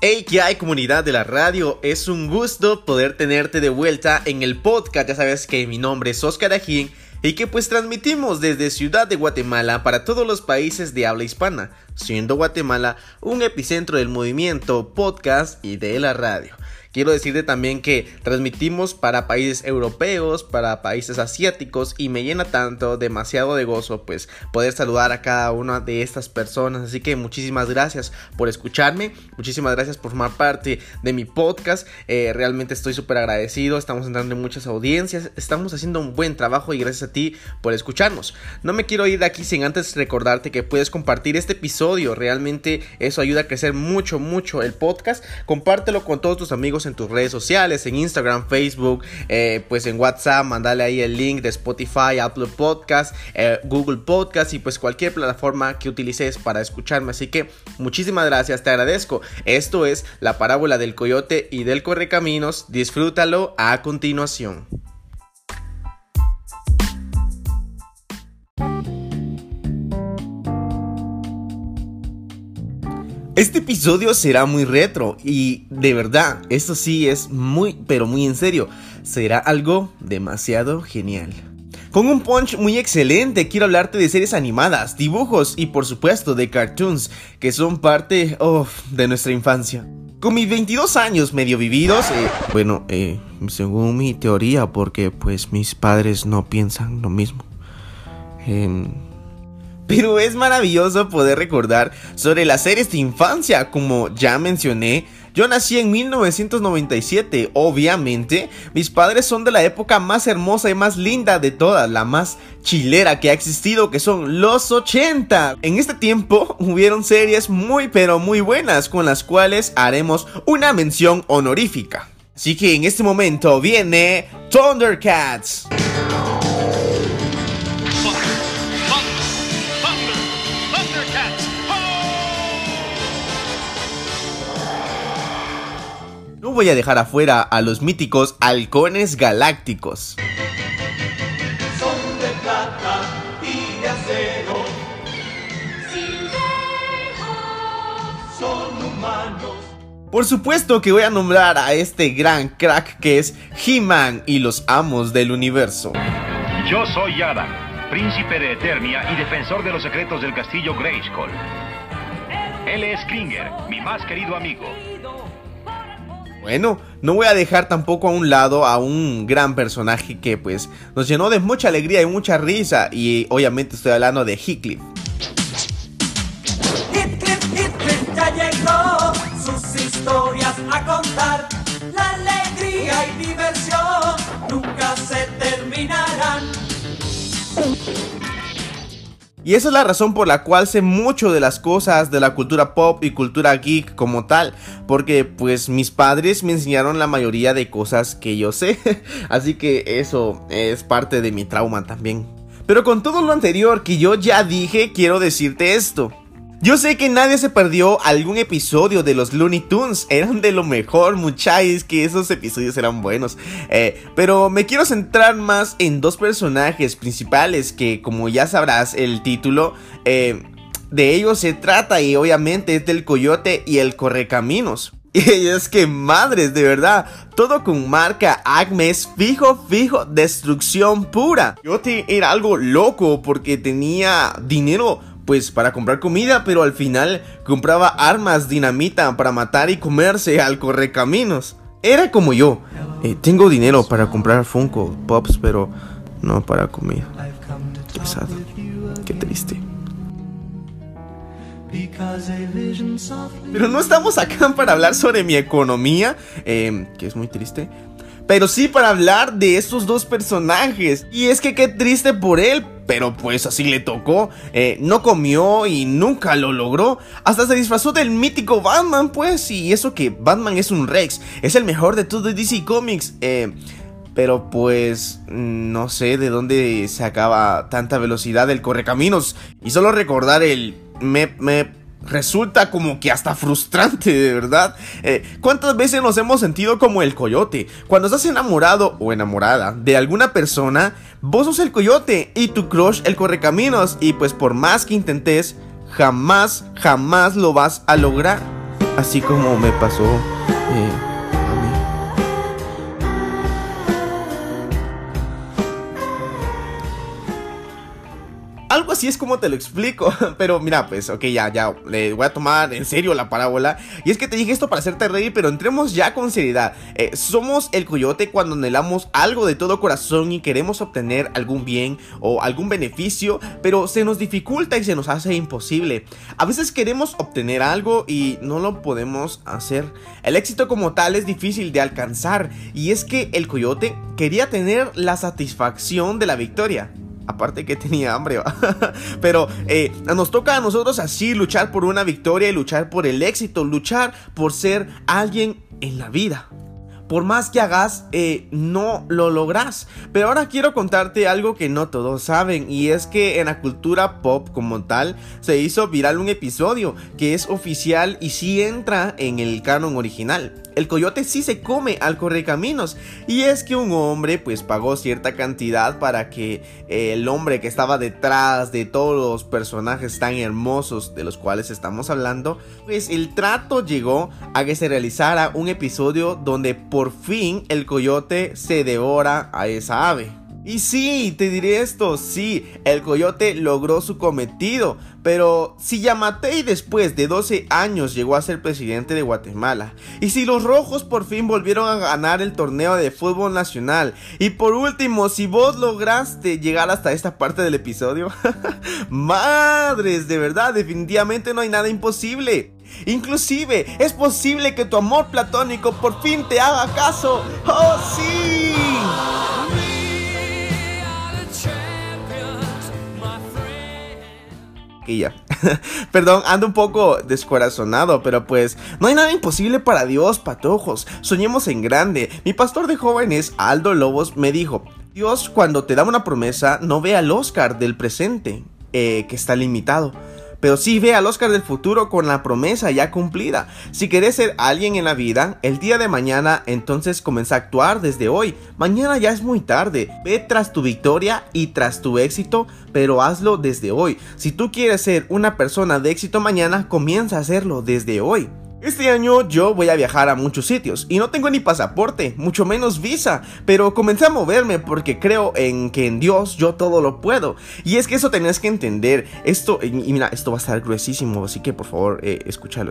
Hey, ¿qué hay, comunidad de la radio? Es un gusto poder tenerte de vuelta en el podcast. Ya sabes que mi nombre es Oscar Ajín y que pues transmitimos desde Ciudad de Guatemala para todos los países de habla hispana, siendo Guatemala un epicentro del movimiento podcast y de la radio. Quiero decirte también que transmitimos para países europeos, para países asiáticos, y me llena demasiado de gozo pues poder saludar a cada una de estas personas. Así que muchísimas gracias por escucharme, muchísimas gracias por formar parte de mi podcast. Realmente estoy súper agradecido, estamos entrando en muchas audiencias, estamos haciendo un buen trabajo y gracias a ti por escucharnos. No me quiero ir de aquí sin antes recordarte que puedes compartir este episodio, realmente eso ayuda a crecer mucho el podcast. Compártelo con todos tus amigos en tus redes sociales, en Instagram, Facebook, pues en WhatsApp, mandale ahí el link de Spotify, Apple Podcast, Google Podcast y pues cualquier plataforma que utilices para escucharme. Así que muchísimas gracias, te agradezco. Esto es La Parábola del Coyote y del Correcaminos. Disfrútalo a continuación. Este episodio será muy retro y de verdad, esto sí es muy en serio, será algo demasiado genial. Con un punch muy excelente, quiero hablarte de series animadas, dibujos y por supuesto de cartoons que son parte de nuestra infancia. Con mis 22 años medio vividos, según mi teoría, porque pues mis padres no piensan lo mismo. Pero es maravilloso poder recordar sobre las series de infancia. Como ya mencioné, yo nací en 1997. Obviamente, mis padres son de la época más hermosa y más linda de todas, la más chilera que ha existido, que son los 80. En este tiempo hubieron series muy buenas, con las cuales haremos una mención honorífica. Así que en este momento viene Thundercats. No voy a dejar afuera a los míticos Halcones Galácticos. Son de plata y de acero. Son humanos. Por supuesto que voy a nombrar a este gran crack que es He-Man y los Amos del Universo. Yo soy Adam, príncipe de Eternia y defensor de los secretos del castillo Grayskull. Él es Kringer, mi más querido amigo. Bueno, no voy a dejar tampoco a un lado a un gran personaje que pues nos llenó de mucha alegría y mucha risa, y obviamente estoy hablando de Heathcliff. Heathcliff ya llegó, sus historias a contar, la alegría y diversión nunca se terminarán. Y esa es la razón por la cual sé mucho de las cosas de la cultura pop y cultura geek como tal, porque pues mis padres me enseñaron la mayoría de cosas que yo sé, así que eso es parte de mi trauma también. Pero con todo lo anterior que yo ya dije, quiero decirte esto. Yo sé que nadie se perdió algún episodio de los Looney Tunes, eran de lo mejor, muchachos, que esos episodios eran buenos. Pero me quiero centrar más en dos personajes principales que, como ya sabrás el título, de ellos se trata, y obviamente es del Coyote y el Correcaminos. Y es que madres, de verdad, todo con marca Acme, es fijo, destrucción pura. Coyote era algo loco porque tenía dinero pues para comprar comida, pero al final compraba armas, dinamita para matar y comerse al Correcaminos. Era como yo, tengo dinero para comprar Funko Pops, pero no para comida. Pesado, qué triste. Pero no estamos acá para hablar sobre mi economía, que es muy triste, pero sí para hablar de estos dos personajes. Y es que qué triste por él, pero pues así le tocó. No comió y nunca lo logró. Hasta se disfrazó del mítico Batman, pues. Y eso que Batman es un Rex, es el mejor de todo DC Comics. Pero pues no sé de dónde sacaba tanta velocidad el Correcaminos. Y solo recordar el me resulta como que hasta frustrante, de verdad. ¿Cuántas veces nos hemos sentido como el Coyote? Cuando estás enamorado o enamorada de alguna persona, vos sos el Coyote y tu crush el Correcaminos. Y pues por más que intentes, jamás lo vas a lograr. así como me pasó a mí. Algo así es como te lo explico. Pero mira, pues, ok, ya le voy a tomar en serio la parábola. Y es que te dije esto para hacerte reír, pero entremos ya con seriedad. Somos el coyote cuando anhelamos algo de todo corazón y queremos obtener algún bien o algún beneficio, pero se nos dificulta y se nos hace imposible. A veces queremos obtener algo y no lo podemos hacer. El éxito como tal es difícil de alcanzar, y es que el coyote quería tener la satisfacción de la victoria. Aparte que tenía hambre, ¿va? Pero nos toca a nosotros así luchar por una victoria y luchar por el éxito, luchar por ser alguien en la vida. Por más que hagas, no lo logras. Pero ahora quiero contarte algo que no todos saben, y es que en la cultura pop como tal se hizo viral un episodio que es oficial y sí entra en el canon original. El coyote sí se come al correcaminos, y es que un hombre pues pagó cierta cantidad para que el hombre que estaba detrás de todos los personajes tan hermosos de los cuales estamos hablando, pues el trato llegó a que se realizara un episodio donde por fin el coyote se devora a esa ave. Y sí, te diré esto, sí, el coyote logró su cometido, pero si Yamatei después de 12 años llegó a ser presidente de Guatemala, y si los rojos por fin volvieron a ganar el torneo de fútbol nacional, y por último, si vos lograste llegar hasta esta parte del episodio, madres, de verdad, definitivamente no hay nada imposible. Inclusive, es posible que tu amor platónico por fin te haga caso. ¡Oh, sí! Y ya. Perdón, ando un poco descorazonado, pero pues no hay nada imposible para Dios, patojos. Soñemos en grande. Mi pastor de jóvenes, Aldo Lobos, me dijo: Dios, cuando te da una promesa, no ve al Oscar del presente, que está limitado, pero sí ve al Oscar del futuro con la promesa ya cumplida. Si querés ser alguien en la vida, el día de mañana, entonces comienza a actuar desde hoy. Mañana ya es muy tarde. Ve tras tu victoria y tras tu éxito, pero hazlo desde hoy. Si tú quieres ser una persona de éxito mañana, comienza a hacerlo desde hoy. Este año yo voy a viajar a muchos sitios y no tengo ni pasaporte, mucho menos visa, pero comencé a moverme porque creo en que en Dios yo todo lo puedo. Y es que eso tenés que entender. Esto, y mira, esto va a estar gruesísimo, así que por favor, escúchalo.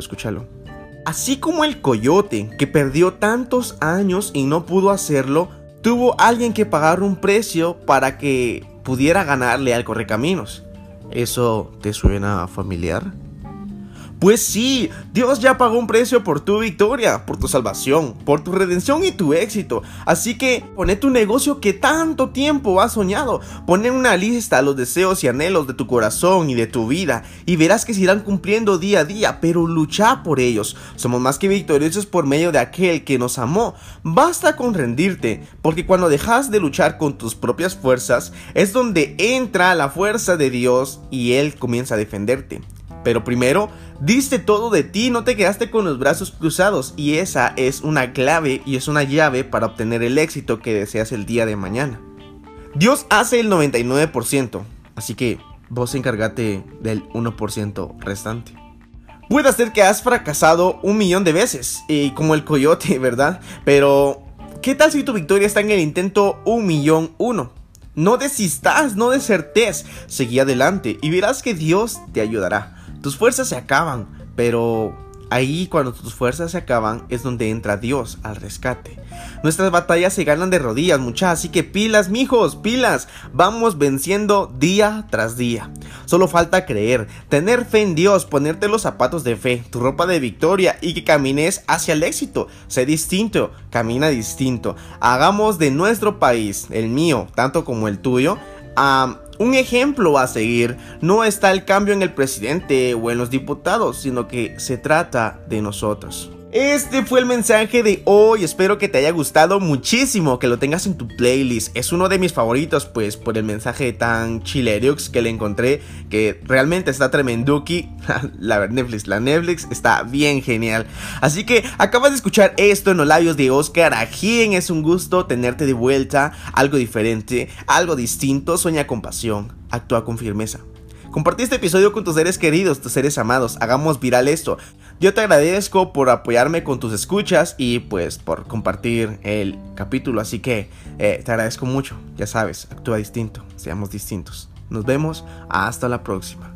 Así como el coyote que perdió tantos años y no pudo hacerlo, tuvo alguien que pagar un precio para que pudiera ganarle al correcaminos. ¿Eso te suena familiar? Pues sí, Dios ya pagó un precio por tu victoria, por tu salvación, por tu redención y tu éxito. Así que poné tu negocio que tanto tiempo has soñado. Poné en una lista los deseos y anhelos de tu corazón y de tu vida, y verás que se irán cumpliendo día a día, pero lucha por ellos. Somos más que victoriosos por medio de aquel que nos amó. Basta con rendirte, porque cuando dejas de luchar con tus propias fuerzas, es donde entra la fuerza de Dios y Él comienza a defenderte. Pero primero, diste todo de ti, no te quedaste con los brazos cruzados, y esa es una clave y es una llave para obtener el éxito que deseas el día de mañana. Dios hace el 99%, así que vos encárgate del 1% restante. Puede ser que has fracasado 1.000.000 de veces, y como el coyote, ¿verdad? Pero, ¿qué tal si tu victoria está en el intento 1.000.001? No desistas, no desertes, seguí adelante y verás que Dios te ayudará. Tus fuerzas se acaban, pero ahí cuando tus fuerzas se acaban es donde entra Dios al rescate. Nuestras batallas se ganan de rodillas, muchachos, así que pilas, mijos, pilas. Vamos venciendo día tras día. Solo falta creer, tener fe en Dios, ponerte los zapatos de fe, tu ropa de victoria y que camines hacia el éxito. Sé distinto, camina distinto. Hagamos de nuestro país, el mío, tanto como el tuyo, un ejemplo a seguir. No está el cambio en el presidente o en los diputados, sino que se trata de nosotros. Este fue el mensaje de hoy, espero que te haya gustado muchísimo, que lo tengas en tu playlist. Es uno de mis favoritos, pues por el mensaje tan chilerux que le encontré, que realmente está tremenduki. La Netflix está bien genial. Así que acabas de escuchar esto en los labios de Oscar Ajín. Es un gusto tenerte de vuelta, algo diferente, algo distinto. Sueña con pasión, actúa con firmeza. Compartí este episodio con tus seres queridos, tus seres amados. Hagamos viral esto. Yo te agradezco por apoyarme con tus escuchas y pues por compartir el capítulo, así que te agradezco mucho. Ya sabes, actúa distinto, seamos distintos. Nos vemos, hasta la próxima.